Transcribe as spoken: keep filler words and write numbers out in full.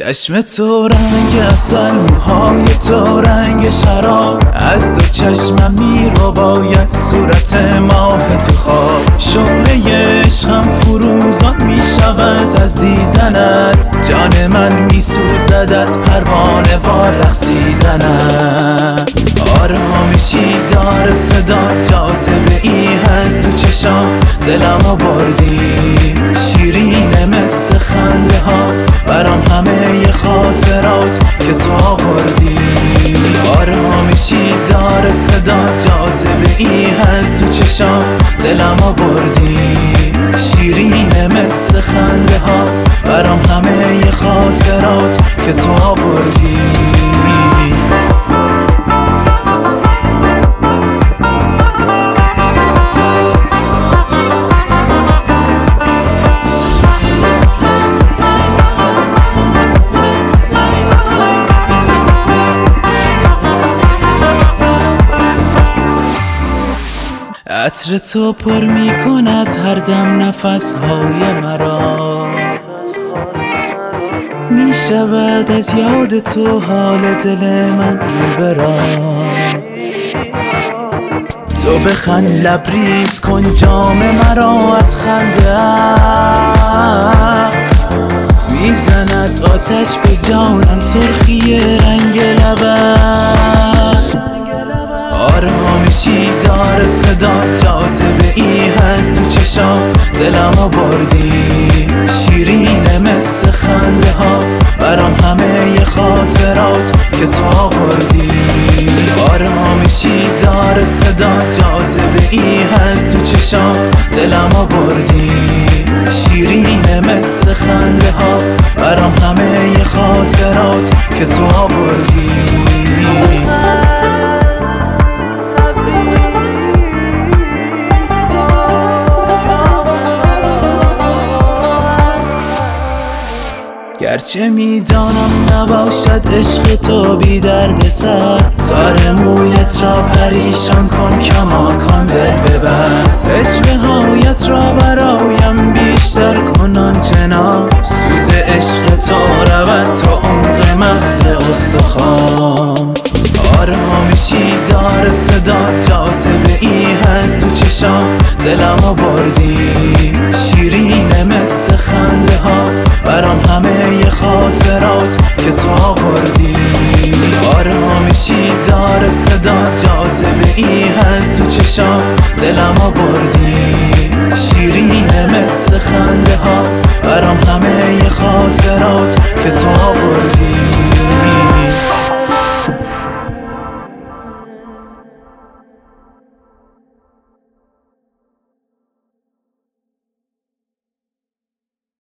چشم تو رنگ عسل، موهای تو رنگ شراب، از دو چشمم میرو باید صورت ماه تو خواب. شعله عشقم فروزان میشود از دیدنت، جان من میسوزد از پروانه وار رقصیدنت. آرامشی دار صدا، جاذبه ای هست تو چشام، دلمو بردی شیرینه مثل خنده ها، برام همه ی خاطرات که تو آوردی. آرامشی دار صدا، جاذبه ای هست تو چشام، دلمو بردی شیرینه مثل خنده ها، برام همه ی خاطرات که تو آوردی. عطر تو پر می کند هر دم نفس های مرا، می شود از یاد تو حال دل من رو برا. تو بخند لبریز کن جام مرا از خنده، میزند آتش به جانم سرخی رنگ لبت. آرامشی دار صدا، جاذبه ای هست تو چشام، دلمو بردی شیرینه مثل خنده ها، برام همه ی خاطرات که تو آوردی. آرامشی دار صدا، جاذبه ای هست تو چشام، دلمو بردی شیرینه مثل خنده ها، برام همه ی خاطرات که تو آوردی. گرچه میدانم نباشد عشق تو بی درد سر، تار مویت را پریشان کن کماکان دل ببر. عشق هایت را برایم بیشتر کن آنچنان، سوز عشق تو رود تا عمق مغز استخوان. آرامشی دار صدا، جاذبه ای هست تو چشام، دلمو بردی شیرینه مثل خنده ها، برام همه ی خاطرات که تو آوردی. آرامشی دار صدا، جاذبه ای هست تو چشام، دلمو بردی شیرینه مثل خنده ها، برام همه ی خاطرات که تو آوردی.